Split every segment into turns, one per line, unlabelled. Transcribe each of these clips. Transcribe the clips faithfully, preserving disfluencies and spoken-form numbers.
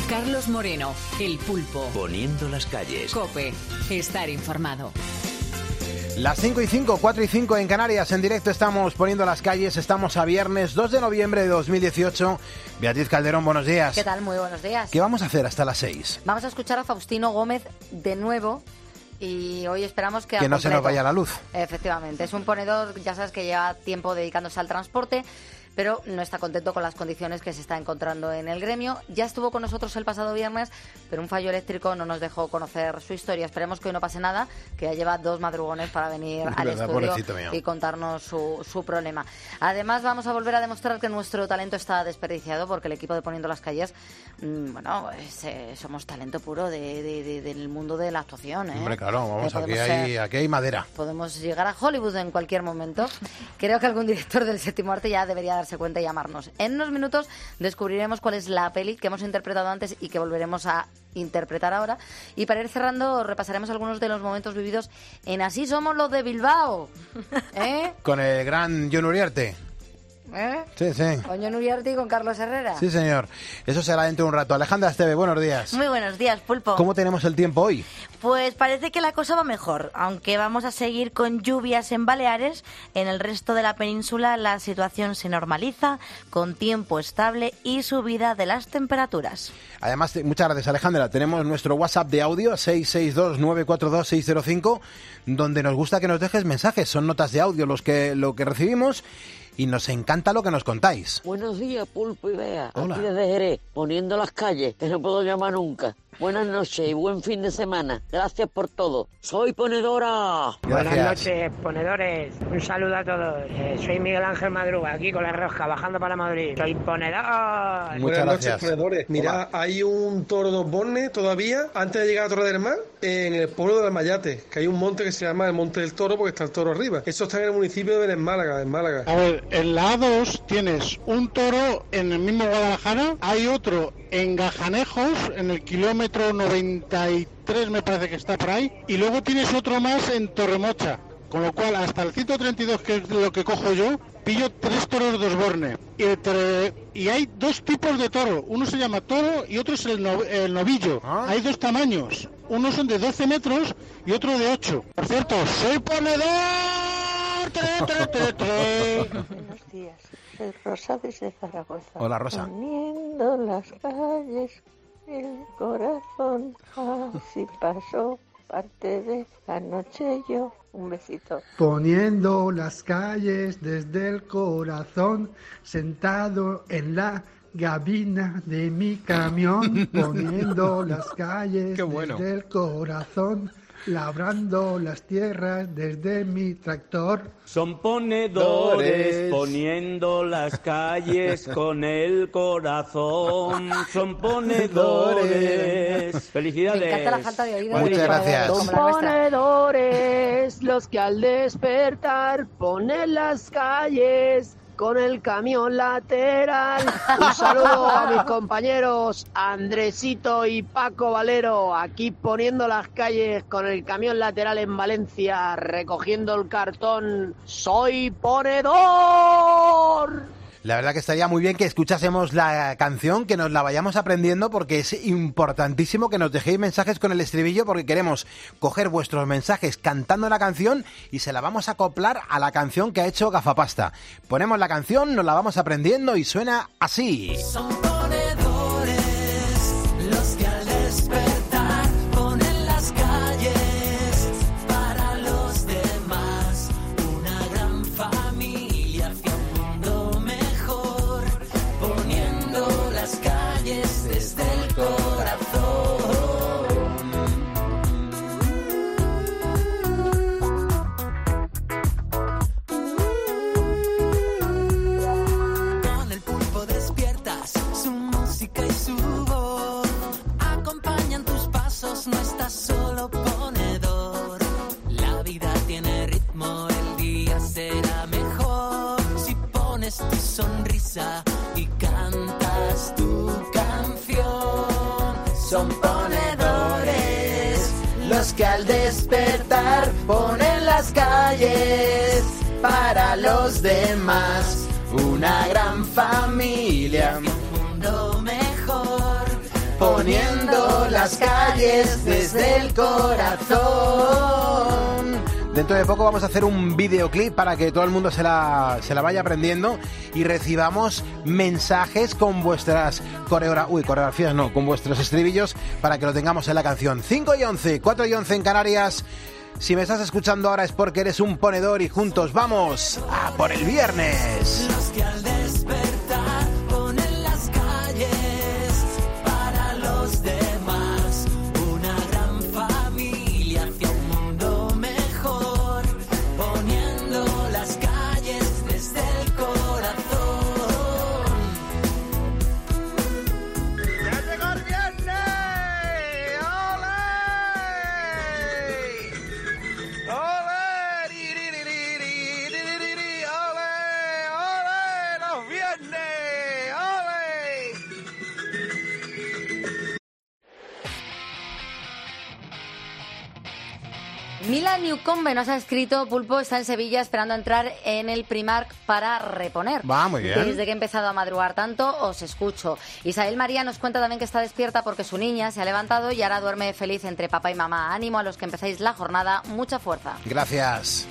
Carlos Moreno, El Pulpo.
Poniendo las calles.
COPE. Estar informado.
Las cinco y cinco, cuatro y cinco en Canarias. En directo estamos poniendo las calles. Estamos a viernes dos de noviembre de dos mil dieciocho. Beatriz Calderón, buenos días.
¿Qué tal? Muy buenos días.
¿Qué vamos a hacer hasta las seis?
Vamos a escuchar a Faustino Gómez de nuevo. Y hoy esperamos que...
Que no
completo.
se nos vaya la luz.
Efectivamente. Es un ponedor, ya sabes, que lleva tiempo dedicándose al transporte, pero no está contento con las condiciones que se está encontrando en el gremio. Ya estuvo con nosotros el pasado viernes, pero un fallo eléctrico no nos dejó conocer su historia. Esperemos que hoy no pase nada, que ya lleva dos madrugones para venir al
verdad,
estudio y contarnos su, su problema. Además, vamos a volver a demostrar que nuestro talento está desperdiciado, porque el equipo de Poniendo las Calles, mmm, bueno, es, eh, somos talento puro de, de, de, del mundo de la actuación. ¿eh?
Hombre, claro, vamos,
eh,
aquí, hay, aquí hay madera.
Podemos llegar a Hollywood en cualquier momento. Creo que algún director del séptimo arte ya debería dar se cuenta y llamarnos. En unos minutos descubriremos cuál es la peli que hemos interpretado antes y que volveremos a interpretar ahora. Y para ir cerrando, repasaremos algunos de los momentos vividos en Así Somos los de Bilbao. ¿Eh?
Con el gran Jon Uriarte.
¿Eh?
Sí, sí.
Con Jon Uriarte y con Carlos Herrera.
Sí, señor. Eso será dentro de un rato. Alejandra Esteve, buenos días.
Muy buenos días, Pulpo.
¿Cómo tenemos el tiempo hoy?
Pues parece que la cosa va mejor, aunque vamos a seguir con lluvias en Baleares. En el resto de la península la situación se normaliza, con tiempo estable y subida de las temperaturas.
Además, muchas gracias, Alejandra. Tenemos nuestro WhatsApp de audio, seis seis dos, nueve cuatro dos, seis cero cinco, donde nos gusta que nos dejes mensajes. Son notas de audio los que, lo que recibimos. Y nos encanta lo que nos contáis.
Buenos días, Pulpo y Bea.
Hola.
Aquí desde Jerez, poniendo las calles, que no puedo llamar nunca. Buenas noches y buen fin de semana. Gracias por todo. Soy ponedora.
Gracias.
Buenas noches, ponedores. Un saludo a todos. Eh, soy Miguel Ángel Madruga, aquí con la rosca, bajando para Madrid. Soy ponedor.
Muchas
Buenas
gracias.
noches, ponedores. Mira, hay un toro de Osborne todavía, antes de llegar a Torre del Mar, en el pueblo de Almayate, que hay un monte que se llama el Monte del Toro porque está el toro arriba. Eso está en el municipio de Vélez Málaga, en Málaga.
A ver, en la A dos tienes un toro en el mismo Guadalajara, hay otro en Gajanejos, en el kilómetro noventa y tres me parece que está por ahí, y luego tienes otro más en Torremocha, con lo cual hasta el ciento treinta y dos, que es lo que cojo yo, pillo tres toros de Osborne. Y, entre, y hay dos tipos de toro, uno se llama toro y otro es el, no, el novillo. ¿Ah? Hay dos tamaños, unos son de doce metros y otro de ocho. Por cierto, soy ponedor. Tre, tre, tre, tre.
Buenos días, soy Rosa desde Zaragoza.
Hola, Rosa.
Poniendo las calles, el corazón, así pasó parte de la noche yo. Un besito.
Poniendo las calles desde el corazón, sentado en la gabina de mi camión. Poniendo las calles bueno. desde el corazón, labrando las tierras desde mi tractor.
Son ponedores, poniendo las calles con el corazón. Son ponedores. Felicidades.
Me encanta la falta de oído.
Muchas gracias.
Son ponedores los que al despertar ponen las calles con el camión lateral. Un saludo a mis compañeros Andresito y Paco Valero, aquí poniendo las calles con el camión lateral en Valencia, recogiendo el cartón. ¡Soy ponedor!
La verdad que estaría muy bien que escuchásemos la canción, que nos la vayamos aprendiendo, porque es importantísimo que nos dejéis mensajes con el estribillo, porque queremos coger vuestros mensajes cantando la canción y se la vamos a acoplar a la canción que ha hecho Gafapasta. Ponemos la canción, nos la vamos aprendiendo y suena así.
Son ponedores los que al despertar ponen las calles para los demás, una gran familia hacia un mundo mejor, poniendo las calles desde el corazón. Con el pulpo despiertas, su música y su voz acompañan tus pasos, no estás solo ponedor. La vida tiene ritmo, el día será mejor si pones tu sonrisa y cantas tu canción. Son ponedores los que al despertar ponen las calles para los demás, una gran familia, un mundo mejor,
poniendo las calles desde el corazón. Dentro de poco vamos a hacer un videoclip para que todo el mundo se la, se la vaya aprendiendo y recibamos mensajes con vuestras coreografías, uy, coreografías no, con vuestros estribillos para que lo tengamos en la canción. cinco y once, cuatro y once en Canarias. Si me estás escuchando ahora es porque eres un ponedor y juntos vamos a por el viernes.
Los que al despertar ponen las calles para los demás, una gran familia hacia un mundo mejor, poniendo las calles desde el corazón.
¡Ya llegó el viernes! ¡Ole! ¡Ole!
Mila Newcombe nos ha escrito, Pulpo está en Sevilla esperando entrar en el Primark para reponer.
Va, muy bien.
Desde que he empezado a madrugar tanto, os escucho. Isabel María nos cuenta también que está despierta porque su niña se ha levantado y ahora duerme feliz entre papá y mamá. Ánimo a los que empezáis la jornada, mucha fuerza.
Gracias.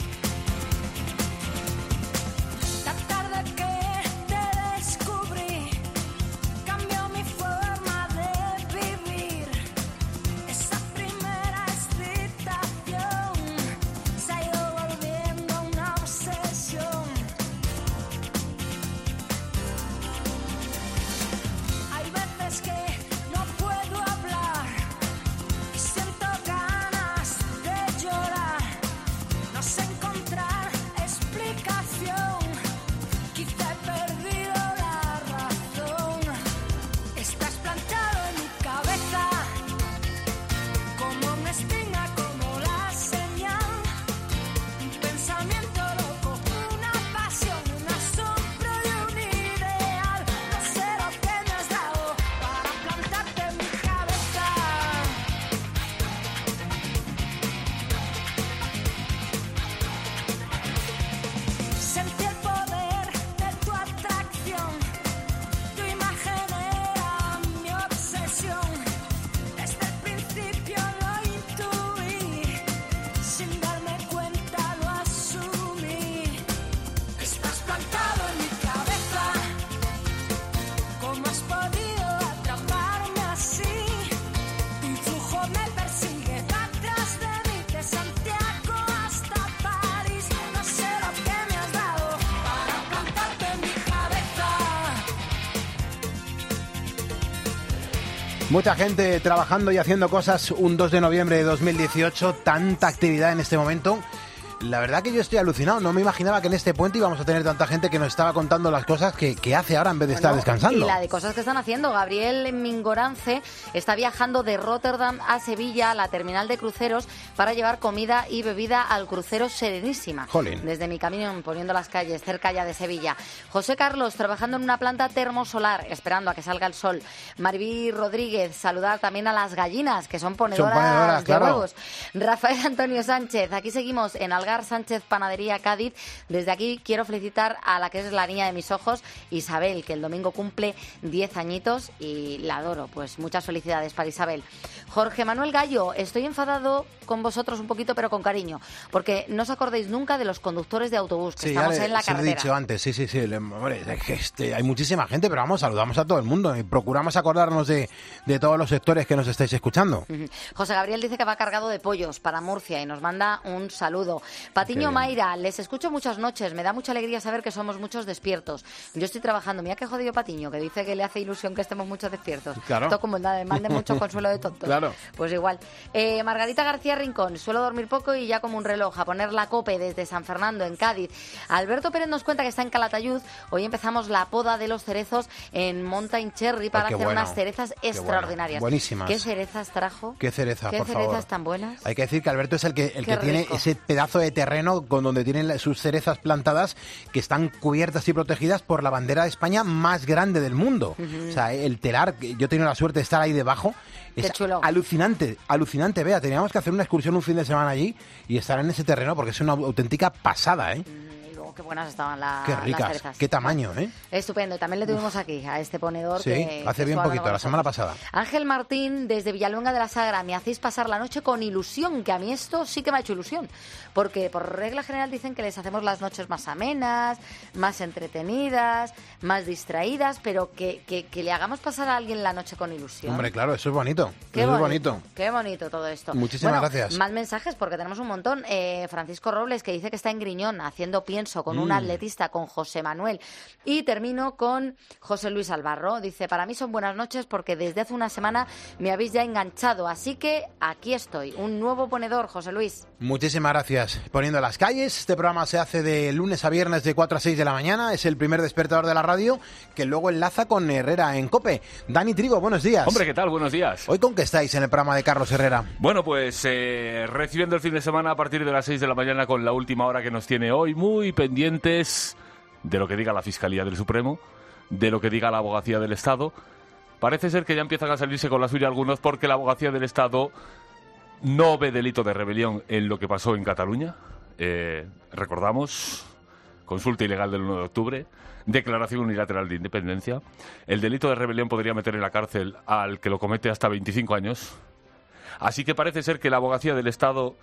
Mucha gente trabajando y haciendo cosas un dos de noviembre de dos mil dieciocho, tanta actividad en este momento. La verdad que yo estoy alucinado, no me imaginaba que en este puente íbamos a tener tanta gente que nos estaba contando las cosas que, que hace ahora en vez de
Bueno,
estar descansando.
Y la de cosas que están haciendo. Gabriel Mingorance está viajando de Rotterdam a Sevilla, a la terminal de cruceros, para llevar comida y bebida al crucero Serenísima.
Jolín.
Desde mi camión, poniendo las calles, cerca ya de Sevilla. José Carlos, trabajando en una planta termosolar, esperando a que salga el sol. Maribí Rodríguez, saludar también a las gallinas, que son ponedoras,
Son ponedoras,
de
claro.
huevos. Rafael Antonio Sánchez, aquí seguimos en Algar Sánchez Panadería Cádiz. Desde aquí quiero felicitar a la que es la niña de mis ojos, Isabel, que el domingo cumple diez añitos y la adoro. Pues muchas felicidades para Isabel. Jorge Manuel Gallo, estoy enfadado con vosotros un poquito, pero con cariño, porque no os acordéis nunca de los conductores de autobús, que
Sí,
estamos
ya le-
en la
se lo he
carretera.
dicho antes, sí, sí, sí. le- hombre, es que este, hay muchísima gente, pero vamos, saludamos a todo el mundo y procuramos acordarnos de, de todos los sectores que nos estáis escuchando.
Ujú. José Gabriel dice que va cargado de pollos para Murcia y nos manda un saludo. Patiño
bien.
Mayra, les escucho muchas noches, me da mucha alegría saber que somos muchos despiertos. Yo estoy trabajando, mira qué jodido Patiño, que dice que le hace ilusión que estemos muchos despiertos.
Claro.
Esto como nada, mande mucho consuelo de tontos.
Claro.
Pues igual. Eh, Margarita García Rincón, suelo dormir poco y ya como un reloj, a poner la cope desde San Fernando, en Cádiz. Alberto Pérez nos cuenta que está en Calatayud. Hoy empezamos la poda de los cerezos en Mountain Cherry para
Ay, qué
hacer
bueno,
unas cerezas
qué bueno.
extraordinarias.
Buenísimas.
¿Qué cerezas trajo?
Qué cereza,
¿Qué
por
cerezas
favor.
tan buenas?
Hay que decir que Alberto es el que, el
Qué
que tiene
rico.
ese pedazo de terreno con donde tienen la- sus cerezas plantadas que están cubiertas y protegidas por la bandera de España más grande del mundo.
Ujú.
O sea, el telar, que yo he tenido la suerte de estar ahí debajo, es
Qué chulo.
alucinante, alucinante. Vea, teníamos que hacer una excursión un fin de semana allí y estar en ese terreno porque es una auténtica pasada, ¿eh?
Y luego qué buenas estaban la,
Qué
las
ricas,
cerezas.
qué tamaño, ¿eh?
Estupendo. Y también le tuvimos aquí, a este ponedor.
Sí,
que,
hace
que
bien
estuvo
poquito,
hablando
la
con
semana
nosotros.
pasada.
Ángel Martín, desde Villalonga de la Sagra, me hacéis pasar la noche con ilusión, que a mí esto sí que me ha hecho ilusión. Porque por regla general dicen que les hacemos las noches más amenas, más entretenidas, más distraídas, pero que, que, que le hagamos pasar a alguien la noche con ilusión.
Hombre, claro, eso es bonito.
Qué
eso
bonito,
es bonito.
Qué bonito todo esto.
Muchísimas
Bueno,
gracias.
Más mensajes porque tenemos un montón. Eh, Francisco Robles, que dice que está en Griñón haciendo pienso con un
Mm.
atletista, con José Manuel. Y termino con José Luis Albarro. Dice, para mí son buenas noches porque desde hace una semana me habéis ya enganchado. Así que aquí estoy. Un nuevo ponedor, José Luis.
Muchísimas gracias. Poniendo las calles, este programa se hace de lunes a viernes de cuatro a seis de la mañana. Es el primer despertador de la radio que luego enlaza con Herrera en COPE. Dani Trigo, buenos días.
Hombre, ¿qué tal? Buenos días.
¿Hoy con qué estáis en el programa de Carlos Herrera?
Bueno, pues eh, recibiendo el fin de semana a partir de las seis de la mañana con la última hora que nos tiene hoy, muy pendientes de lo que diga la Fiscalía del Supremo, de lo que diga la Abogacía del Estado. Parece ser que ya empiezan a salirse con la suya algunos porque la Abogacía del Estado no ve delito de rebelión en lo que pasó en Cataluña. Eh, recordamos, consulta ilegal del uno de octubre, declaración unilateral de independencia. El delito de rebelión podría meter en la cárcel al que lo comete hasta veinticinco años. Así que parece ser que la Abogacía del Estado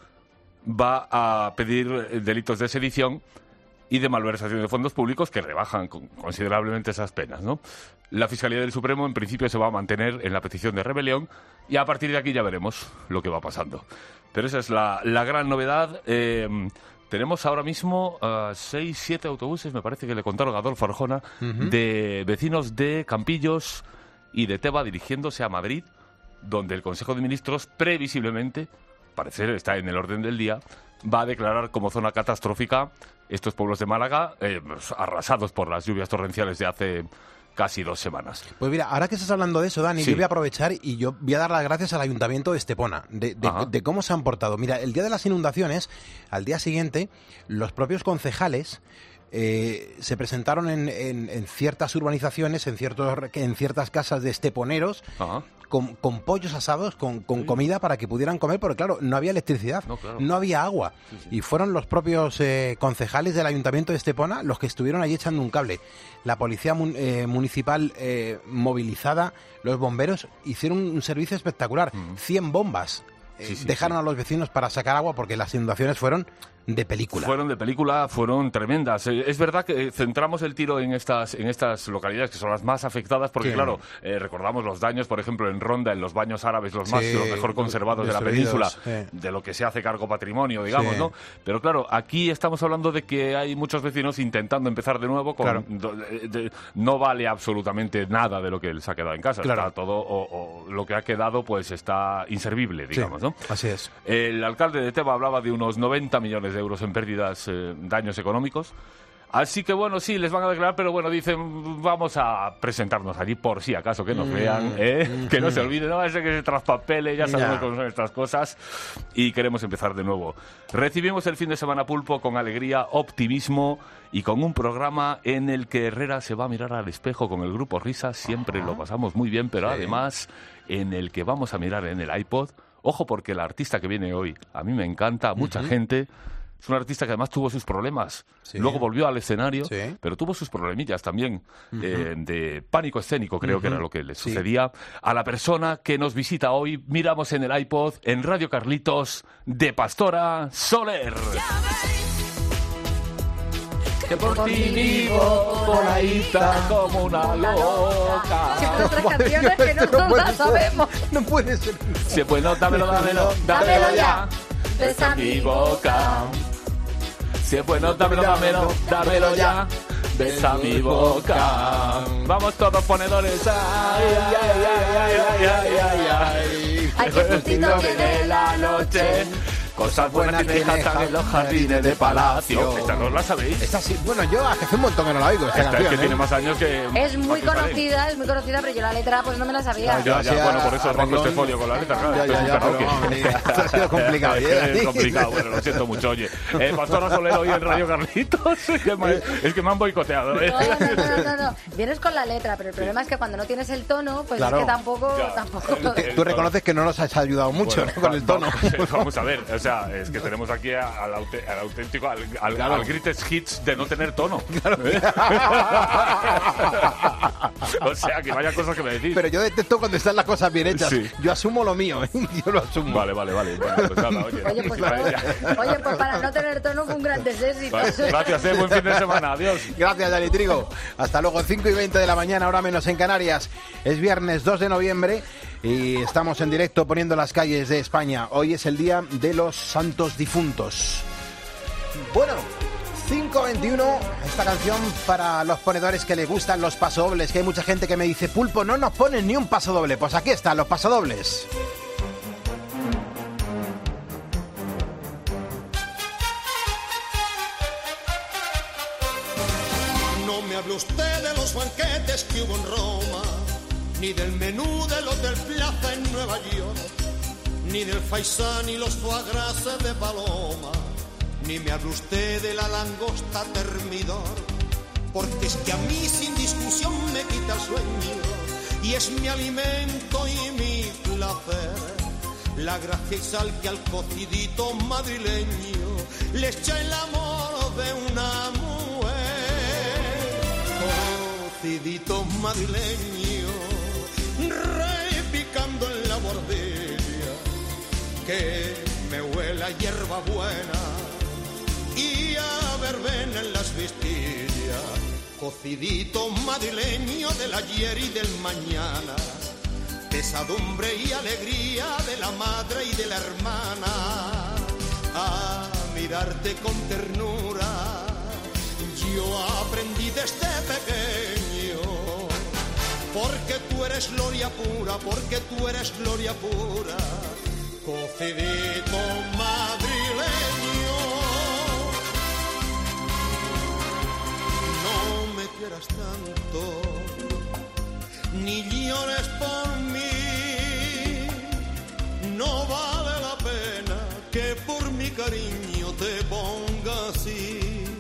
va a pedir delitos de sedición y de malversación de fondos públicos que rebajan considerablemente esas penas, ¿no? La Fiscalía del Supremo en principio se va a mantener en la petición de rebelión y a partir de aquí ya veremos lo que va pasando. Pero esa es la, la gran novedad. Eh, tenemos ahora mismo uh, seis, siete autobuses, me parece que le contaron a Adolfo Arjona, uh-huh. de vecinos de Campillos y de Teba dirigiéndose a Madrid, donde el Consejo de Ministros previsiblemente, parecer está en el orden del día, va a declarar como zona catastrófica estos pueblos de Málaga, eh, arrasados por las lluvias torrenciales de hace casi dos semanas.
Pues mira, ahora que estás hablando de eso, Dani,
sí.
yo voy a aprovechar y yo voy a dar las gracias al Ayuntamiento de Estepona, de, de, de cómo se han portado. Mira, el día de las inundaciones, al día siguiente, los propios concejales Eh, se presentaron en, en, en ciertas urbanizaciones, en ciertos en ciertas casas de esteponeros, con, con pollos asados, con, con sí. comida para que pudieran comer, porque claro, no había electricidad, no, claro. no había agua. Sí, sí. Y fueron los propios eh, concejales del Ayuntamiento de Estepona los que estuvieron allí echando un cable. La policía mun, eh, municipal eh, movilizada, los bomberos hicieron un, un servicio espectacular. Mm. cien bombas eh, sí, sí, dejaron sí. a los vecinos para sacar agua porque las inundaciones fueron de película.
Fueron de película, fueron tremendas. Es verdad que centramos el tiro en estas en estas localidades que son las más afectadas porque, sí. claro, eh, recordamos los daños, por ejemplo, en Ronda, en los baños árabes, los más sí, los mejor conservados de la península, sí. de lo que se hace cargo patrimonio, digamos, sí. ¿no? Pero claro, aquí estamos hablando de que hay muchos vecinos intentando empezar de nuevo con... Claro. De, de, no vale absolutamente nada de lo que les ha quedado en casa. Claro. Está todo, o, o lo que ha quedado, pues está inservible, digamos,
sí.
¿no?
Así es.
El alcalde de Teba hablaba de unos noventa millones de euros en pérdidas, eh, daños económicos. Así que bueno, sí, les van a declarar, pero bueno, dicen, vamos a presentarnos allí por si acaso que nos mm. vean, ¿eh? Mm. que no se olviden, no ese que se traspapele, ya sabemos yeah. cómo son estas cosas y queremos empezar de nuevo. Recibimos el fin de semana Pulpo con alegría, optimismo y con un programa en el que Herrera se va a mirar al espejo con el grupo Risas, siempre Ajá. lo pasamos muy bien, pero sí. además en el que vamos a mirar en el iPod. Ojo, porque la artista que viene hoy, a mí me encanta, a mucha uh-huh. gente. Es una artista que además tuvo sus problemas. Sí. Luego volvió al escenario, sí. pero tuvo sus problemillas también uh-huh. eh, de pánico escénico, creo uh-huh. que era lo que le sí. sucedía. A la persona que nos visita hoy, miramos en el iPod, en Radio Carlitos, de Pastora Soler. Que por ti vivo, por ahí está como una loca.
Si nuestras canciones que no, no las sabemos.
No puede ser.
Si bueno, dámelo, dámelo, dámelo ya. Besa mi boca. Si es bueno, dámelo, dámelo, dámelo ya. Besa mi boca. Vamos todos ponedores. Ay, ay, ay, ay, ay, ay, ay, ay.
Ay, qué puntito tiene la noche.
Cosas buenas que cantan en los jardines de Palacio. ¿Esta no la sabéis?
Esta sí. Bueno, yo hace un montón que no la oigo. Esta,
esta
canción,
es que
¿eh?
tiene más años que...
Es muy conocida, es muy conocida, pero yo la letra pues no me la sabía.
Ah, ya, ya, ya, bueno, por eso pongo este folio con la letra, claro.
Ya, ya, ya, pero vamos, esto ha sido complicado.
Es complicado, bueno, lo siento mucho. Oye, eh, Pastora Soler hoy en Radio Carlitos, es que me han boicoteado. ¿eh?
No, no, no, no, no. Vienes con la letra, pero el problema sí. es que cuando no tienes el tono, pues claro. es que tampoco...
Claro.
tampoco
Tú, tú reconoces que no nos has ayudado mucho, bueno, ¿no? Con el tono.
Vamos a ver, o sea, sea, es que tenemos aquí al, aute- al auténtico, al, al,
Claro.
al greatest hits de no tener tono.
Claro.
¿Eh? O sea, que vaya cosas que me decís.
Pero yo detesto cuando están las cosas bien hechas.
Sí.
Yo asumo lo mío, ¿eh? Yo lo asumo.
Vale, vale, vale. Bueno, pues nada, oye.
Oye, pues,
Vale, ya.
oye, pues para no tener tono fue un gran éxito.
Vale, gracias, eh, buen fin de semana. Adiós.
Gracias, Dani Trigo. Hasta luego, cinco y veinte de la mañana, ahora menos en Canarias. Es viernes dos de noviembre y estamos en directo poniendo las calles de España. Hoy es el día de los santos difuntos. Bueno, cinco veintiuno, esta canción para los ponedores que les gustan los pasodobles, que hay mucha gente que me dice, Pulpo, no nos pones ni un pasodoble. Pues aquí están los pasodobles.
No me hable usted de los banquetes que hubo en Roma, ni del menú del Hotel Plaza en Nueva York, ni del faisán y los foie gras de Paloma, ni me hable usted de la langosta termidor, porque es que a mí sin discusión me quita el sueño, y es mi alimento y mi placer, la gracia y sal que al cocidito madrileño le echa el amor de una mujer. Cocidito madrileño, repicando en la bordilla, que me huela a hierba buena y a verbena en las vistillas. Cocidito madrileño del ayer y del mañana, pesadumbre y alegría de la madre y de la hermana. A mirarte con ternura yo aprendí desde pequeño, porque tú eres gloria pura, porque tú eres gloria pura, cocidito madrileño. No me quieras tanto, ni llores por mí, no vale la pena que por mi cariño te ponga así.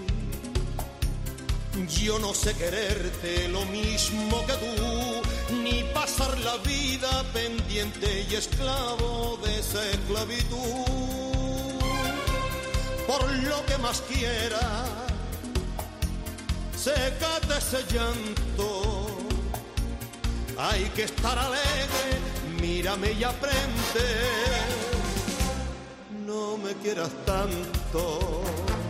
Yo no sé quererte lo mismo que tú, ni pasar la vida pendiente y esclavo de esa esclavitud. Por lo que más quiera, sécate ese llanto. Hay que estar alegre, mírame y aprende. No me quieras tanto.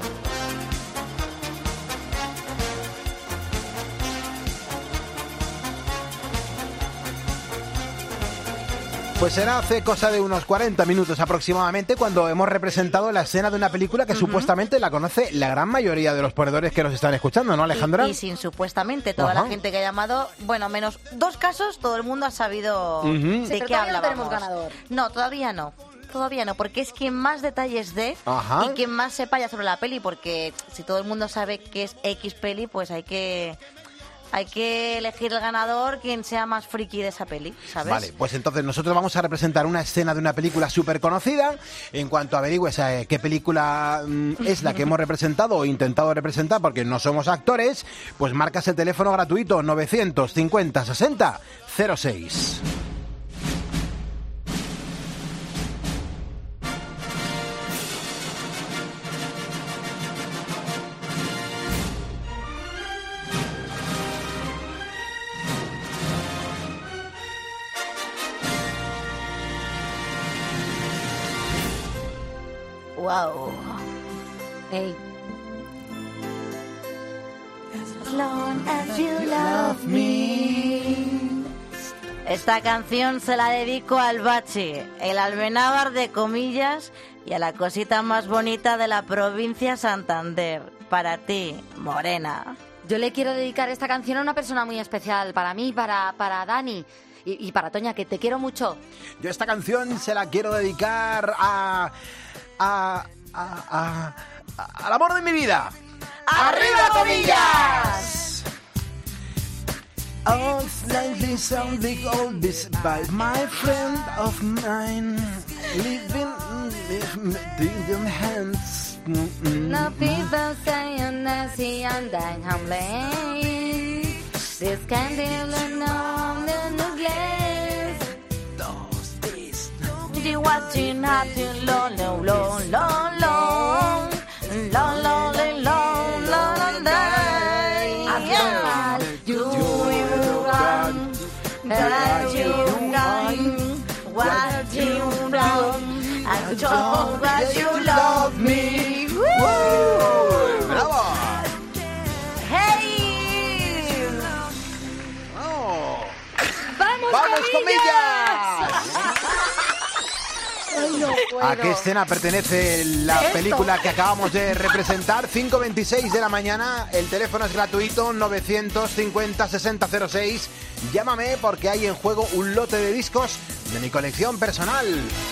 Pues será hace cosa de unos cuarenta minutos aproximadamente cuando hemos representado la escena de una película que uh-huh. supuestamente la conoce la gran mayoría de los ponedores que nos están escuchando, ¿no, Alejandra?
Y, y sin supuestamente, toda
Ajá.
la gente que ha llamado, bueno, menos dos casos, todo el mundo ha sabido
uh-huh.
de
sí,
qué hablábamos.
No tenemos ganador.
No, todavía no. Todavía no, porque es quien más detalles dé
Ajá.
y quien más sepa ya sobre la peli, porque si todo el mundo sabe que es X peli, pues hay que... Hay que elegir el ganador quien sea más friki de esa peli, ¿sabes?
Vale, pues entonces nosotros vamos a representar una escena de una película súper conocida. En cuanto averigües eh, qué película mm, es la que hemos representado o intentado representar, porque no somos actores, pues marcas el teléfono gratuito novecientos cincuenta sesenta cero seis.
Wow.
Hey.
As long as you love me. Esta canción se la dedico al Bachi, el almenábar de comillas y a la cosita más bonita de la provincia Santander. Para ti, Morena.
Yo le quiero dedicar esta canción a una persona muy especial, para mí, para, para Dani. Y, y para Toña, que te quiero mucho.
Yo esta canción se la quiero dedicar a... a... a... a... a al amor de mi vida.
¡Arriba, comillas!
Oh, slightly something all this by my friend of mine, living in your hands.
No people saying that he and I'm humbling. This can't be no the nucleus.
Watching, watching, watching, long, long, long, long, long, long, long, long, long day. You run, that you run, what you run, I told that you love me. Woo!
¡Bravo!
¡Hey!
¡Oh!
¡Vamos,
¡Vamos,
comillas!
comillas! ¿A qué escena pertenece la
¿Esto?
película que acabamos de representar? cinco veintiséis de la mañana, el teléfono es gratuito, novecientos cincuenta sesenta cero seis. Llámame porque hay en juego un lote de discos de mi colección personal.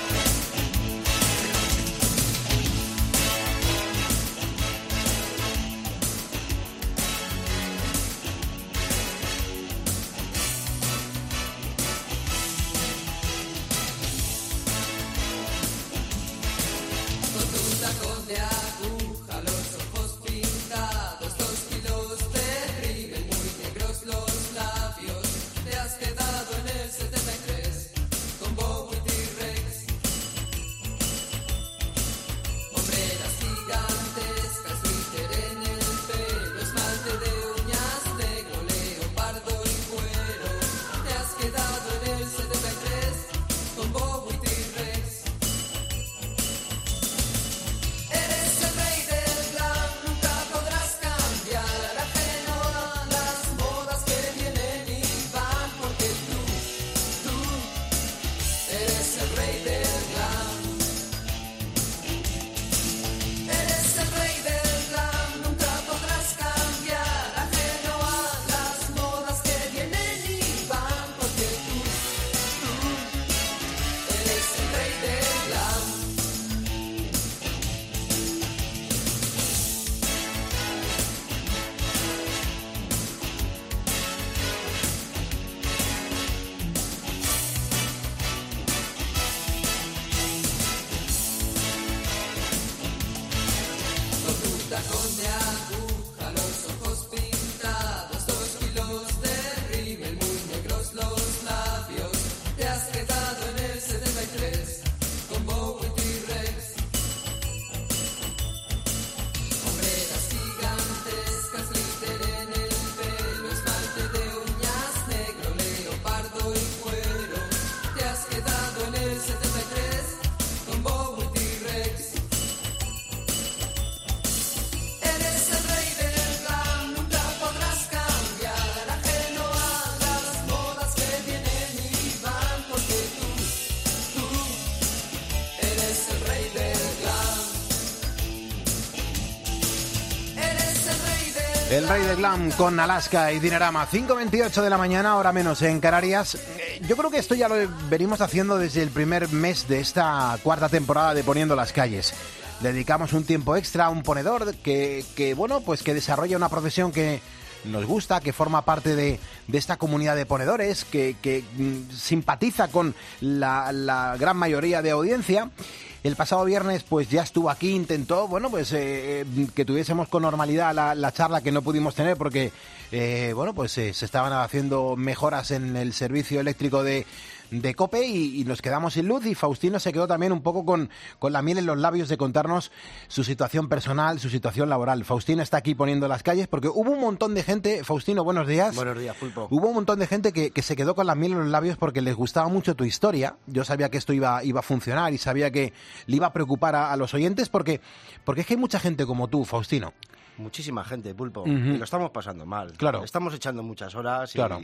El rey del glam con Alaska y Dinarama, cinco veintiocho de la mañana, hora menos en Canarias. Yo creo que esto ya lo venimos haciendo desde el primer mes de esta cuarta temporada de Poniendo las Calles. Le dedicamos un tiempo extra a un ponedor que, que bueno, pues que desarrolla una profesión que nos gusta, que forma parte de, de esta comunidad de ponedores, que, que mm, simpatiza con la, la gran mayoría de audiencia. El pasado viernes pues ya estuvo aquí, intentó, bueno, pues eh, que tuviésemos con normalidad la, la charla que no pudimos tener porque, eh, bueno, pues eh, se estaban haciendo mejoras en el servicio eléctrico de, de COPE y, y nos quedamos sin luz, y Faustino se quedó también un poco con, con la miel en los labios de contarnos su situación personal, su situación laboral. Faustino está aquí Poniendo las Calles porque hubo un montón de gente. Faustino, buenos días.
Buenos días, Pulpo.
Hubo un montón de gente que, que se quedó con la miel en los labios porque les gustaba mucho tu historia. Yo sabía que esto iba, iba a funcionar y sabía que le iba a preocupar a, a los oyentes porque, porque es que hay mucha gente como tú, Faustino.
Muchísima gente, Pulpo.
Uh-huh.
Y lo estamos pasando mal.
Claro.
Estamos echando muchas horas y,
Claro.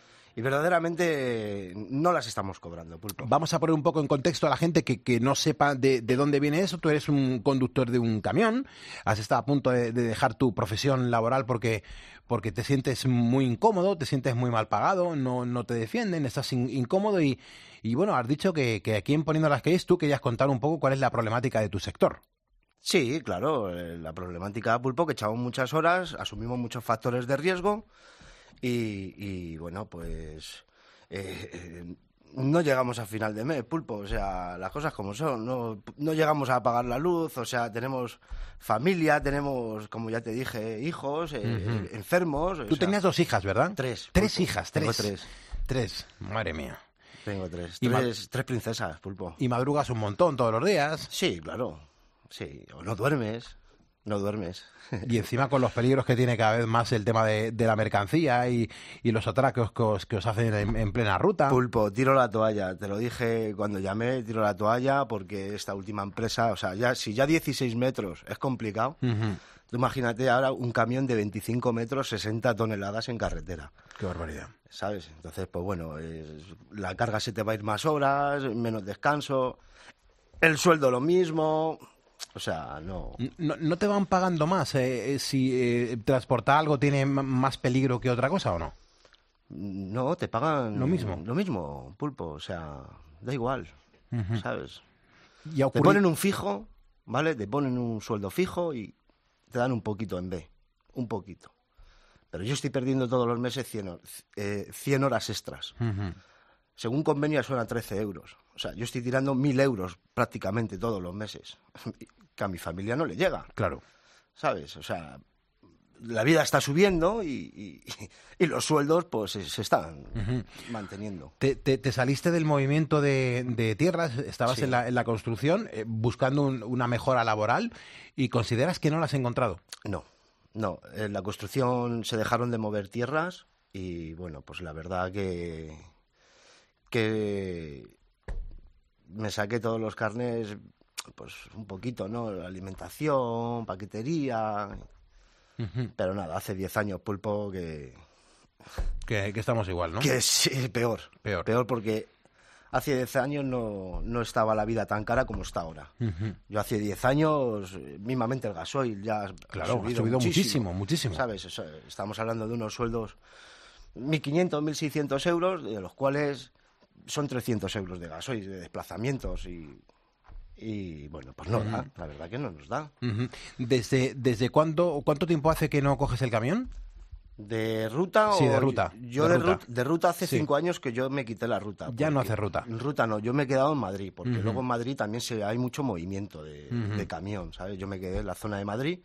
y verdaderamente no las estamos cobrando, Pulpo.
Vamos a poner un poco en contexto a la gente que, que no sepa de, de dónde viene eso. Tú eres un conductor de un camión, has estado a punto de, de dejar tu profesión laboral porque, porque te sientes muy incómodo, te sientes muy mal pagado, no, no te defienden, estás in, incómodo y, y bueno, has dicho que, que aquí en Poniendo las Calles tú querías contar un poco cuál es la problemática de tu sector.
Sí, claro, eh, la problemática, Pulpo, que echamos muchas horas, asumimos muchos factores de riesgo y, y bueno, pues eh, eh, no llegamos a final de mes, Pulpo, o sea, las cosas como son, no, no llegamos a pagar la luz, o sea, tenemos familia, tenemos, como ya te dije, hijos, eh,
Uh-huh.
enfermos.
Tú
o sea,
tenías dos hijas, ¿verdad?
Tres.
Tres
Pulpo.
hijas,
Tengo
tres.
tres.
Tres, madre mía.
Tengo tres.
Y
Tres, tres princesas, Pulpo.
Y madrugas un montón todos los días.
Sí, claro. Sí, o no duermes. No duermes.
Y encima con los peligros que tiene cada vez más el tema de, de la mercancía y, y los atracos que os, que os hacen en, en plena ruta.
Pulpo, tiro la toalla. Te lo dije cuando llamé, tiro la toalla porque esta última empresa, o sea, ya si ya dieciséis metros es complicado,
uh-huh.
Tú imagínate ahora un camión de veinticinco metros, sesenta toneladas en carretera.
Qué barbaridad.
¿Sabes? Entonces, pues bueno, es, la carga se te va a ir más horas, menos descanso, el sueldo lo mismo... O sea, no...
¿No, no te van pagando más eh, eh, si eh, transportar algo tiene m- más peligro que otra cosa o no?
No, te pagan...
¿Lo mismo?
Lo mismo, Pulpo. O sea, da igual,
uh-huh.
¿sabes?
¿Y ocurri-
Te ponen un fijo, ¿vale? Te ponen un sueldo fijo y te dan un poquito en B. Un poquito. Pero yo estoy perdiendo todos los meses cien, hor- eh, cien horas extras.
Uh-huh.
Según convenio suenan trece euros. O sea, yo estoy tirando mil euros prácticamente todos los meses. Que a mi familia no le llega.
Claro.
¿Sabes? O sea, la vida está subiendo y, y, y los sueldos pues se, se están
uh-huh.
manteniendo.
Te, te, te saliste del movimiento de, de tierras, estabas
Sí.
en, la, en la construcción eh, buscando un- una mejora laboral y consideras que no la has encontrado.
No, no. En la construcción se dejaron de mover tierras y bueno, pues la verdad que... que me saqué todos los carnés, pues un poquito, ¿no? Alimentación, paquetería...
Uh-huh.
Pero nada, hace diez años, Pulpo, que...
Que, que estamos igual, ¿no?
Que es eh, peor.
Peor.
Peor porque hace diez años no, no estaba la vida tan cara como está ahora.
Uh-huh.
Yo hace diez años, eh, mismamente el gasoil ya ha
Claro,
subido,
ha subido
muchísimo,
muchísimo, muchísimo.
¿Sabes? O sea, estamos hablando de unos sueldos mil quinientos, mil seiscientos euros, de los cuales son trescientos euros de gasoil, de desplazamientos y... Y bueno, pues no
Uh-huh.
da, la verdad que no nos da.
Uh-huh. ¿Desde, desde cuándo, cuánto tiempo hace que no coges el camión?
¿De ruta o...?
Sí, de ruta.
Yo
de
de,
ruta.
ruta. de ruta hace
Sí.
cinco años que yo me quité la ruta.
Ya no
porque-
hace ruta.
En ruta no, yo me he quedado en Madrid, porque
Ujú.
luego en Madrid también se, hay mucho movimiento de,
Ujú.
de camión, ¿sabes? Yo me quedé en la zona de Madrid.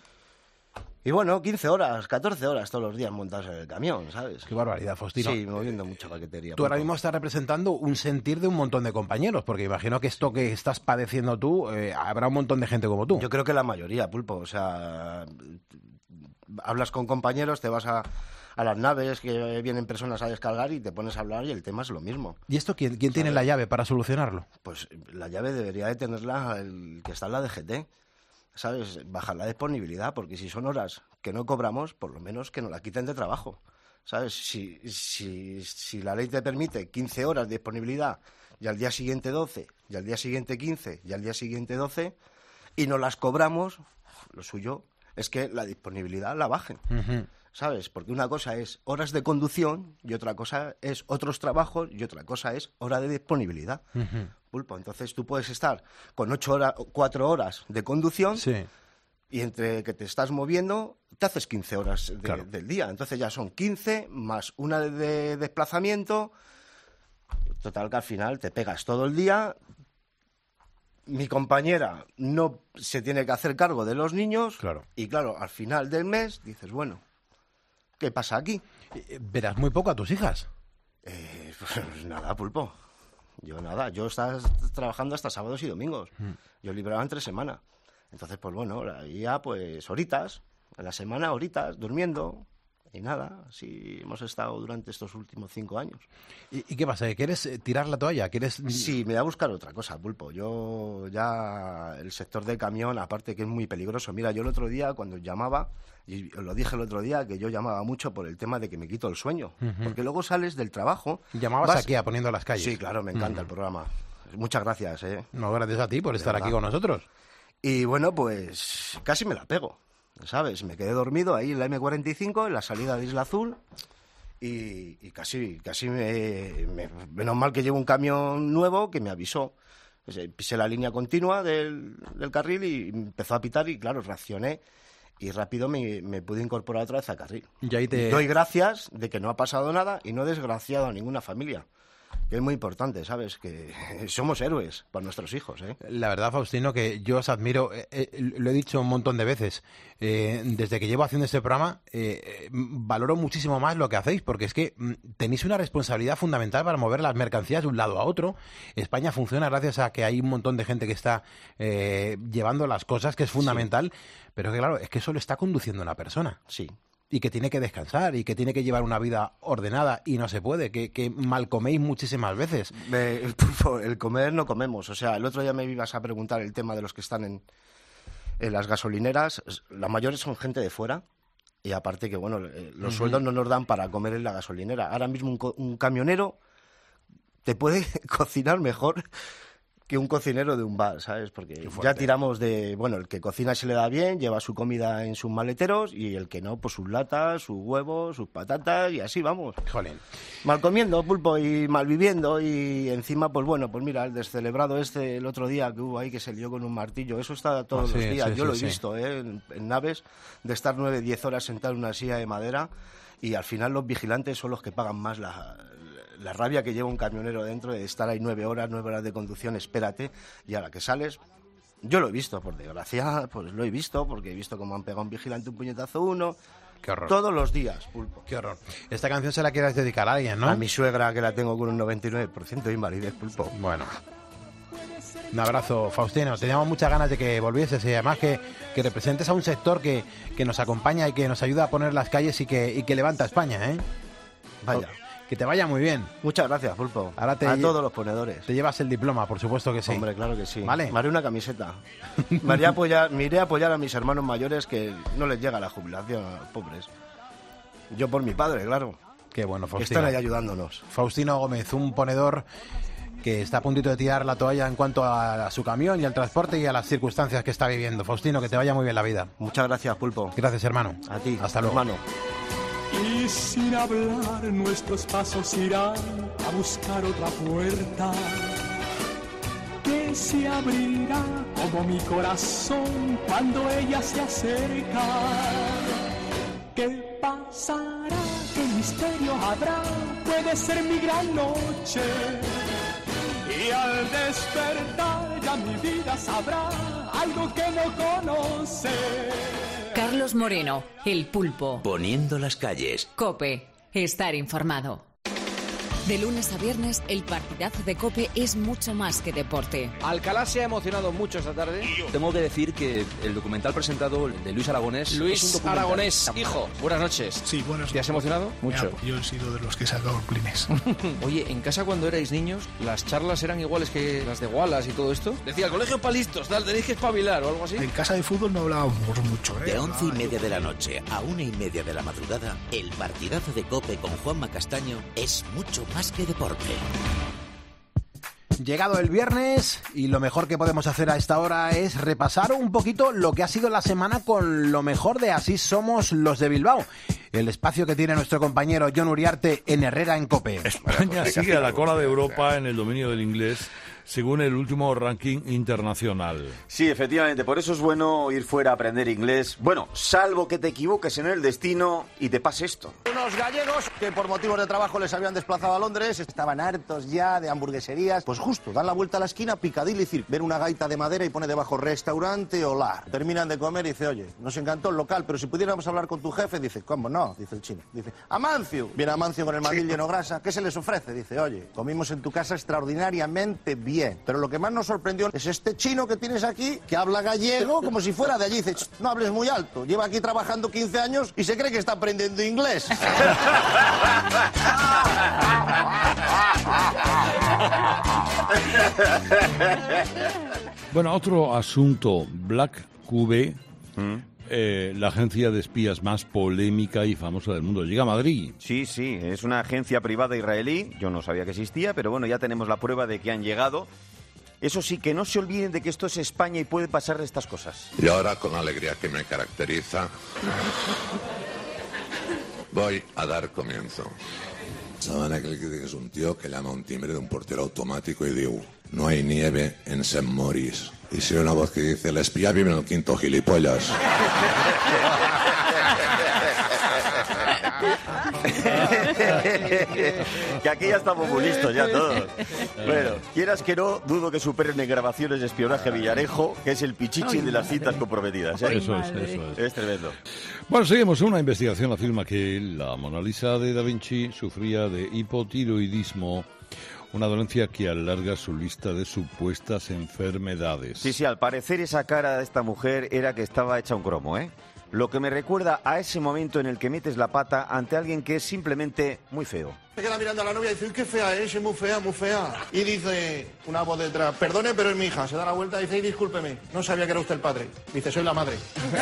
Y bueno, quince horas, catorce horas todos los días montados en el camión, ¿sabes?
Qué barbaridad, Faustino.
Sí, moviendo mucha paquetería.
Tú ahora
Pulpo.
mismo estás representando un sentir de un montón de compañeros, porque imagino que esto que estás padeciendo tú, eh, habrá un montón de gente como tú.
Yo creo que la mayoría, Pulpo. O sea, hablas con compañeros, te vas a, a las naves que vienen personas a descargar y te pones a hablar y el tema es lo mismo.
¿Y esto quién, quién tiene la llave para solucionarlo?
Pues la llave debería de tenerla el que está en la D G T, ¿sabes? Bajar la disponibilidad, porque si son horas que no cobramos, por lo menos que nos la quiten de trabajo, ¿sabes? Si, si, si la ley te permite quince horas de disponibilidad y al día siguiente doce, y al día siguiente quince, y al día siguiente doce, y no las cobramos, lo suyo es que la disponibilidad la bajen.
Uh-huh.
¿Sabes? Porque una cosa es horas de conducción y otra cosa es otros trabajos y otra cosa es hora de disponibilidad.
Uh-huh.
Pulpo, entonces tú puedes estar con ocho horas, cuatro horas de conducción
Sí.
y entre que te estás moviendo te haces quince horas de-
Claro.
del día. Entonces ya son quince más una de, de desplazamiento. Total que al final te pegas todo el día. Mi compañera no se tiene que hacer cargo de los niños.
Claro.
Y claro, al final del mes dices, bueno, ¿qué pasa aquí?
Eh, Verás muy poco a tus hijas.
Eh, pues nada, Pulpo. Yo nada, yo estaba trabajando hasta sábados y domingos.
Mm.
Yo libraba entre semana. Entonces, pues bueno, ahí ya pues horitas, en la semana horitas, durmiendo. Y nada, así hemos estado durante estos últimos cinco años.
¿Y, y qué pasa? ¿Quieres eh, tirar la toalla? ¿Quieres...?
Sí, me voy a buscar otra cosa, Pulpo. Yo ya, el sector del camión, aparte que es muy peligroso. Mira, yo el otro día cuando llamaba, y os lo dije el otro día, que yo llamaba mucho por el tema de que me quito el sueño.
Ujú.
Porque luego sales del trabajo...
Llamabas
vas-
aquí a Poniendo las Calles.
Sí, claro, me encanta
Ujú.
el programa. Muchas gracias, ¿eh?
No, gracias a ti por
De
estar aquí
verdad.
con nosotros.
Y bueno, pues casi me la pego, ¿sabes? Me quedé dormido ahí en la eme cuarenta y cinco, en la salida de Isla Azul, y, y casi, casi me, me- Menos mal que llevo un camión nuevo que me avisó. Pues, eh, pisé la línea continua del, del carril y empezó a pitar y, claro, reaccioné y rápido me, me pude incorporar otra vez al carril.
Y ahí te...
Doy gracias de que no ha pasado nada y no he desgraciado a ninguna familia. Que que es muy importante, ¿sabes? Que somos héroes para nuestros hijos, ¿eh?
La verdad, Faustino, que yo os admiro, eh, eh, lo he dicho un montón de veces, eh, desde que llevo haciendo este programa, eh, valoro muchísimo más lo que hacéis, porque es que mm, tenéis una responsabilidad fundamental para mover las mercancías de un lado a otro. España funciona gracias a que hay un montón de gente que está eh, llevando las cosas, que es fundamental, sí. Pero que claro, es que eso lo está conduciendo una persona.
Sí.
Y que tiene que descansar y que tiene que llevar una vida ordenada y no se puede, que, que mal coméis muchísimas veces.
Me, el, el comer no comemos, o sea, el otro día me ibas a preguntar el tema de los que están en, en las gasolineras, la mayoría son gente de fuera y aparte que, bueno, los uh-huh. sueldos no nos dan para comer en la gasolinera. Ahora mismo un, un camionero te puede cocinar mejor que un cocinero de un bar, ¿sabes? Porque ya tiramos de, bueno, el que cocina se le da bien, lleva su comida en sus maleteros y el que no, pues sus latas, sus huevos, sus patatas y así vamos.
Jolín.
Mal comiendo, pulpo, y mal viviendo y encima, pues bueno, pues mira, el descelebrado este el otro día que hubo ahí que se lió con un martillo, eso está todos ah, sí, los días, sí, yo sí, lo he sí. visto, ¿eh? En, en naves, de estar nueve, diez horas sentado en una silla de madera y al final los vigilantes son los que pagan más la... la rabia que lleva un camionero dentro de estar ahí nueve horas, nueve horas de conducción, espérate, y a la que sales, yo lo he visto, por desgracia, pues lo he visto, porque he visto cómo han pegado a un vigilante un puñetazo uno,
Qué horror.
Todos los días, pulpo.
Qué horror. Esta canción se la quieres dedicar a alguien, ¿no?
A mi suegra, que la tengo con un noventa y nueve por ciento de invalidez, pulpo.
Bueno. Un abrazo, Faustino. Teníamos muchas ganas de que volvieses y además que, que representes a un sector que, que nos acompaña y que nos ayuda a poner las calles y que, y que levanta España, ¿eh?
Vaya.
Que te vaya muy bien.
Muchas gracias, pulpo.
Ahora te
a todos los ponedores.
Te llevas el diploma, por supuesto que sí.
Hombre, claro que sí.
Vale.
Me haré una camiseta. me, haré apoyar, me iré a apoyar a mis hermanos mayores que no les llega la jubilación, a los pobres. Yo por mi padre, claro.
Qué bueno, Faustino.
Que están ahí ayudándonos.
Faustino Gómez, un ponedor que está a puntito de tirar la toalla en cuanto a, a su camión y al transporte y a las circunstancias que está viviendo. Faustino, que te vaya muy bien la vida.
Muchas gracias, pulpo.
Gracias, hermano.
A ti.
Hasta luego.
Hermano.
Y sin hablar nuestros pasos irán a buscar otra puerta que se abrirá como mi corazón cuando ella se acerca. ¿Qué pasará? ¿Qué misterio habrá? Puede ser mi gran noche. Y al despertar ya mi vida sabrá algo que no conoce.
Carlos Moreno, El Pulpo.
Poniendo las calles.
COPE. Estar informado. De lunes a viernes, el partidazo de COPE es mucho más que deporte.
Alcalá se ha emocionado mucho esta tarde.
Tengo que decir que el documental presentado de Luis Aragonés...
Luis
es un
Aragonés, hijo, buenas noches.
Sí, buenas noches.
¿Te has emocionado? Mucho.
Ya, yo he sido de los que he sacado clines.
Oye, en casa cuando erais niños, ¿las charlas eran iguales que las de Wallace y todo esto? Decía, el colegio para listos, tal, tenéis que espabilar o algo así.
En casa de fútbol no hablábamos mucho, ¿eh?
De once y media de la noche a una y media de la madrugada, el partidazo de COPE con Juanma Castaño es mucho más que deporte.
Llegado el viernes y lo mejor que podemos hacer a esta hora es repasar un poquito lo que ha sido la semana con lo mejor de Así Somos los de Bilbao, el espacio que tiene nuestro compañero Jon Uriarte en Herrera en COPE.
España sigue a la cola de Europa en el dominio del inglés, según el último ranking internacional.
Sí, efectivamente, por eso es bueno ir fuera a aprender inglés. Bueno, salvo que te equivoques en el destino y te pase esto.
Unos gallegos que por motivos de trabajo les habían desplazado a Londres, estaban hartos ya de hamburgueserías. Pues justo, dan la vuelta a la esquina, Piccadilly, decir, ver una gaita de madera y pone debajo restaurante Olar. Terminan de comer y dice, oye, nos encantó el local, pero si pudiéramos hablar con tu jefe, dice, ¿cómo no? Dice el chino. Dice, Amancio. Viene Amancio con el mandil lleno de grasa. ¿Qué se les ofrece? Dice, oye, comimos en tu casa extraordinariamente bien. Bien, pero lo que más nos sorprendió es este chino que tienes aquí, que habla gallego como si fuera de allí. Dice, no hables muy alto, lleva aquí trabajando quince años y se cree que está aprendiendo inglés.
Bueno, otro asunto, Black Cube, ¿Mm? eh, la agencia de espías más polémica y famosa del mundo, llega a Madrid.
Sí, sí, es una agencia privada israelí, yo no sabía que existía, pero bueno, ya tenemos la prueba de que han llegado. Eso sí, que no se olviden de que esto es España y puede pasar estas cosas.
Y ahora, con la alegría que me caracteriza, voy a dar comienzo. Saben aquel que es un tío que llama a un timbre de un portero automático y digo, no hay nieve en Saint Maurice. Y si hay una voz que dice, el espía vive en el quinto, gilipollas.
Que aquí ya estamos muy listos ya todos. Bueno, quieras que no, dudo que superen en grabaciones de espionaje Villarejo, que es el pichichi de las citas comprometidas, ¿eh?
Eso es, eso es.
Es tremendo.
Bueno, seguimos. Una investigación afirma que la Mona Lisa de Da Vinci sufría de hipotiroidismo, una dolencia que alarga su lista de supuestas enfermedades.
Sí, sí, al parecer esa cara de esta mujer era que estaba hecha un cromo, ¿eh? Lo que me recuerda a ese momento en el que metes la pata ante alguien que es simplemente muy feo.
Se queda mirando a la novia y dice, uy, qué fea es, es muy fea, muy fea. Y dice una voz detrás, perdone, pero es mi hija. Se da la vuelta y dice, y discúlpeme, no sabía que era usted el padre. Dice, soy la madre.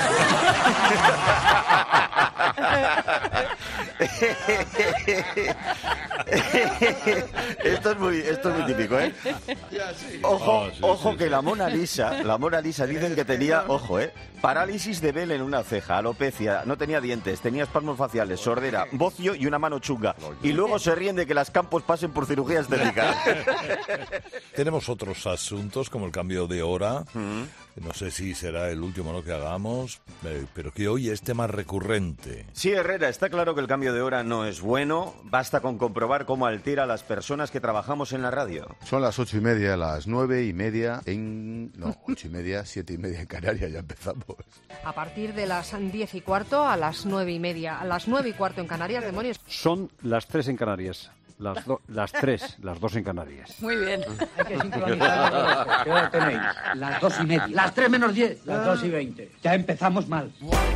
Esto es muy, esto es muy típico, ¿eh? Ojo,
Oh, sí,
ojo
sí,
que
sí.
la Mona Lisa, la Mona Lisa dicen que tenía, ojo, ¿eh? Parálisis de Bell en una ceja, alopecia, no tenía dientes, tenía espasmos faciales, sordera, bocio y una mano chunga. Y luego se ríen de que las Campos pasen por cirugía estética.
Tenemos otros asuntos como el cambio de hora. No sé si será el último ¿no? que hagamos, eh, pero que hoy es tema recurrente.
Sí, Herrera, está claro que el cambio de hora no es bueno. Basta con comprobar cómo altera a las personas que trabajamos en la radio.
Son las ocho y media, las nueve y media en... No, ocho y media, siete y media en Canarias, ya empezamos.
A partir de las diez y cuarto a las nueve y media. A las nueve y cuarto en Canarias, demonios.
Son las tres en Canarias. Las, do, las tres, las dos en Canarias.
Muy bien.
Hay que sincronizar. ¿Qué hora tenéis? Las dos y media. Las tres menos diez. Las dos y veinte. Ya empezamos mal.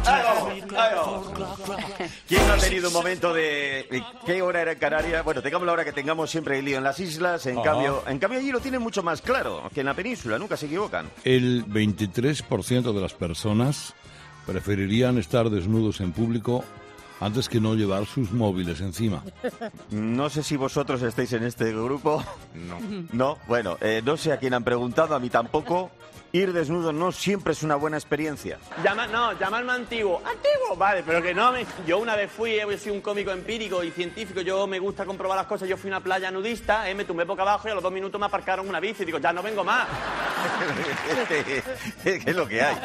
¿Quién no ha tenido un momento de qué hora era en Canarias? Bueno, tengamos la hora que tengamos, siempre hay lío en las islas. En, cambio, en cambio, allí lo tienen mucho más claro que en la península. Nunca se equivocan.
El veintitrés por ciento de las personas preferirían estar desnudos en público antes que no llevar sus móviles encima.
No sé si vosotros estáis en este grupo. No. No, bueno, eh, no sé a quién han preguntado, a mí tampoco. Ir desnudo no siempre es una buena experiencia.
Llama, no, llamarme antiguo. ¿Antiguo? Vale, pero que no me... Yo una vez fui, he sido un cómico empírico y científico, yo me gusta comprobar las cosas, yo fui a una playa nudista, eh, me tumbé boca abajo y a los dos minutos me aparcaron una bici y digo, ya no vengo más.
¿Qué es lo que hay?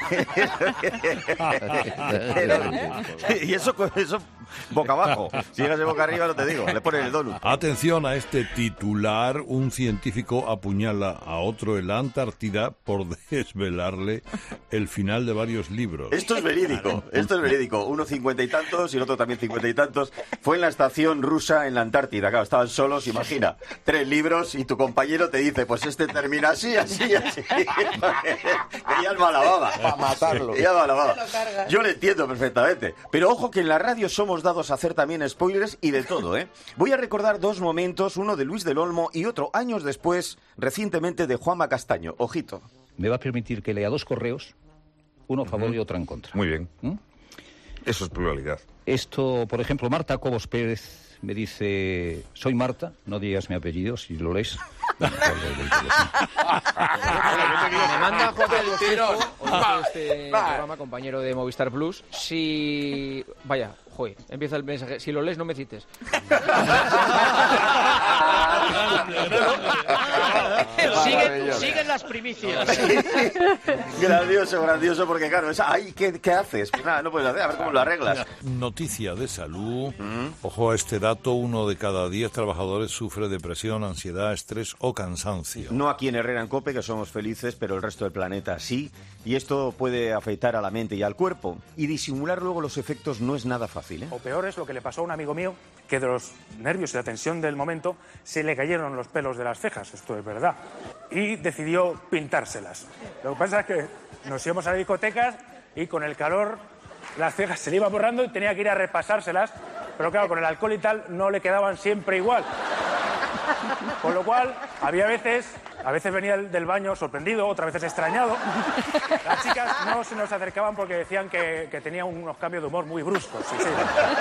Y eso, eso boca abajo. Si llegas de boca arriba, no te digo, le ponen el donut.
Atención a este titular. Un científico apuñala a otro en la Antártida por desvelarle el final de varios libros.
Esto es verídico, esto es verídico. Uno cincuenta y tantos y el otro también cincuenta y tantos. Fue en la estación rusa en la Antártida. Claro, estaban solos, imagina. Tres libros y tu compañero te dice, pues este termina así, así, así. Que ya alma la baba.
Para matarlo.
Ya alma la baba. Yo lo entiendo perfectamente. Pero ojo que en la radio somos dados a hacer también spoilers y de todo, ¿eh? Voy a recordar dos momentos, uno de Luis del Olmo y otro años después, recientemente, de Juanma Castaño. Ojito.
Me va a permitir que lea dos correos, uno a favor uh-huh. y otro en contra.
Muy bien.
¿Mm?
Eso es pluralidad.
Esto, por ejemplo, Marta Cobos Pérez me dice, soy Marta, no digas mi apellido, si lo lees.
Me manda José del Tirón, este programa, compañero de Movistar Plus. Si... Vaya, joder, empieza el mensaje. Si lo lees, no me cites.
Siguen, siguen las primicias.
Grandioso, grandioso, porque claro, esa, ay, ¿qué, ¿qué haces? Pues nada, no puedes hacer, a ver cómo lo arreglas.
Noticia de salud. ¿Mm? Ojo a este dato, uno de cada diez trabajadores sufre depresión, ansiedad, estrés o cansancio.
No aquí en Herrera en Cope, que somos felices, pero el resto del planeta sí. Y esto puede afectar a la mente y al cuerpo. Y disimular luego los efectos no es nada fácil, ¿eh?
O peor es lo que le pasó a un amigo mío, que de los nervios y la tensión del momento se le cayeron los pelos de las cejas, esto es verdad. Y decidió pintárselas. Lo que pasa es que nos íbamos a las discotecas y con el calor las cejas se le iban borrando y tenía que ir a repasárselas, pero claro, con el alcohol y tal no le quedaban siempre igual. Con lo cual, había veces, a veces venía del baño sorprendido, otras veces extrañado. Las chicas no se nos acercaban porque decían que, que tenía unos cambios de humor muy bruscos. Sí, sí.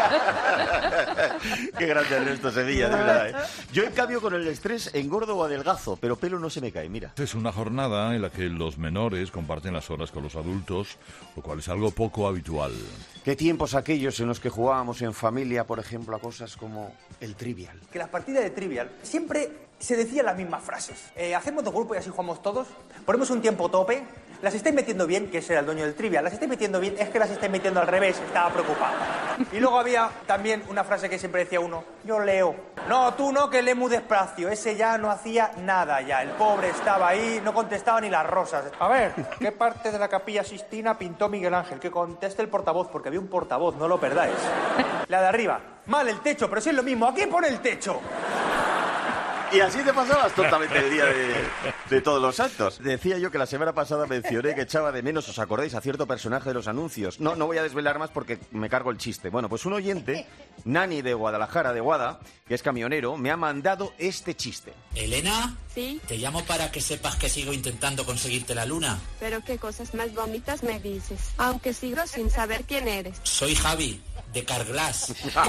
Qué grande Ernesto Sevilla, de verdad, ¿eh? Yo, en cambio, con el estrés engordo o adelgazo, pero pelo no se me cae, mira.
Es una jornada en la que los menores comparten las horas con los adultos, lo cual es algo poco habitual.
¿Qué tiempos aquellos en los que jugábamos en familia, por ejemplo, a cosas como el Trivial?
Que la partida de Trivial
siempre se decían las mismas frases. Eh, hacemos dos grupos y así jugamos todos. Ponemos un tiempo tope. Las estáis metiendo bien, que ese era el dueño del trivia. Las estáis metiendo bien, es que las estáis metiendo al revés. Estaba preocupado. Y luego había también una frase que siempre decía uno. Yo leo. No, tú no, que lee muy despacio. Ese ya no hacía nada ya. El pobre estaba ahí, no contestaba ni las rosas. A ver, ¿qué parte de la Capilla Sixtina pintó Miguel Ángel? Que conteste el portavoz, porque había un portavoz, no lo perdáis. La de arriba. Mal el techo, pero si es lo mismo. ¿A quién pone el techo?
Y así te pasabas totalmente el día de, de Todos los Santos. Decía yo que la semana pasada mencioné que echaba de menos, ¿os acordáis?, a cierto personaje de los anuncios. No, no voy a desvelar más porque me cargo el chiste. Bueno, pues un oyente, Nani de Guadalajara, de Guada, que es camionero, me ha mandado este chiste.
Elena, ¿sí? Te llamo para que sepas que sigo intentando conseguirte la luna.
Pero qué cosas más bonitas me dices, aunque sigo sin saber quién eres.
Soy Javi, de Carglass.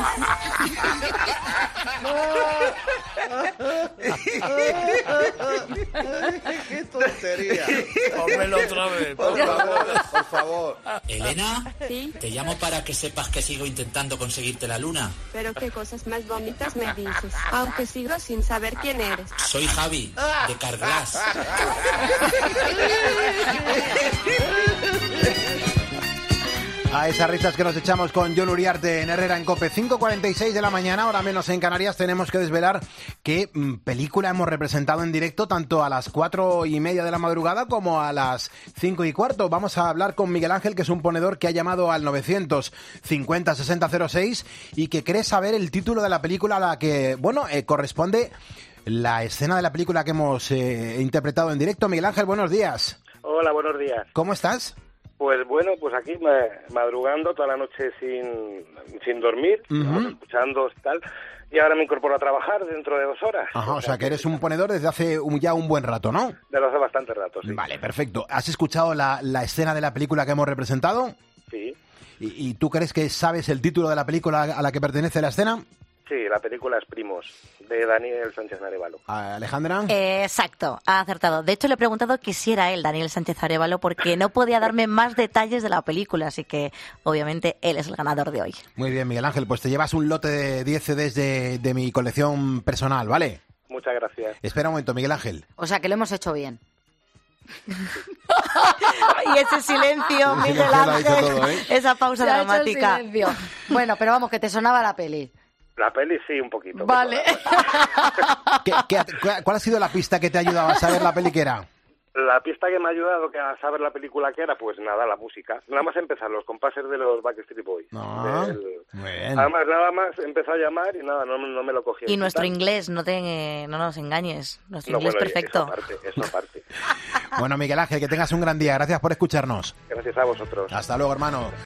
¡Qué tontería!
Pónmelo otra vez,
por favor, por favor.
Elena,
¿sí?
Te llamo para que sepas que sigo intentando conseguirte la luna.
Pero qué cosas más bonitas me dices, aunque sigo sin saber quién eres.
Soy Javi, de Carglass.
A esas risas que nos echamos con Jon Uriarte en Herrera en COPE. cinco cuarenta y seis de la mañana, ahora menos en Canarias, tenemos que desvelar qué mm, película hemos representado en directo tanto a las cuatro y media de la madrugada como a las cinco y cuarto. Vamos a hablar con Miguel Ángel, que es un ponedor que ha llamado al novecientos cincuenta sesenta cero seis y que cree saber el título de la película a la que, bueno, eh, corresponde la escena de la película que hemos eh, interpretado en directo. Miguel Ángel, buenos días.
Hola, buenos días.
¿Cómo estás?
Pues bueno, pues aquí madrugando toda la noche sin, sin dormir,
Uh-huh.
escuchando tal, y ahora me incorporo a trabajar dentro de dos horas.
Ajá, o sea que eres un ponedor desde hace un- ya un buen rato, ¿no?
Desde hace bastante rato, sí.
Vale, perfecto. ¿Has escuchado la, la escena de la película que hemos representado?
Sí,
¿Y, y tú crees que sabes el título de la película a la que pertenece la escena?
sí, la película es Primos, de Daniel Sánchez Arevalo.
Alejandra.
Eh, exacto, ha acertado. De hecho, le he preguntado que si era él, Daniel Sánchez Arevalo, porque no podía darme más detalles de la película, así que obviamente él es el ganador de hoy.
Muy bien, Miguel Ángel, pues te llevas un lote de diez C Ds de, de mi colección personal, ¿vale?
Muchas gracias.
Espera un momento, Miguel Ángel.
O sea, que lo hemos hecho bien.
Y ese silencio,
Sí,
Miguel
lo ha dicho
Ángel,
todo, ¿eh?
esa pausa
Se ha hecho el
dramática.
silencio. Bueno, pero vamos, que te sonaba la peli.
La peli sí, un poquito.
Vale.
¿Qué, qué, ¿Cuál ha sido la pista que te ha ayudado a saber la peli que era?
La pista que me ha ayudado que a saber la película que era, pues nada, la música. Nada más empezar, los compases de los Backstreet Boys.
Ah,
Del-
muy bien.
Además, nada más empezó a llamar y nada, no, no me lo cogí.
Y nuestro inglés, no te no nos engañes, nuestro
No,
inglés
bueno,
perfecto.
Eso aparte, eso aparte.
Bueno, Miguel Ángel, que tengas un gran día. Gracias por escucharnos.
Gracias a vosotros.
Hasta luego, hermano.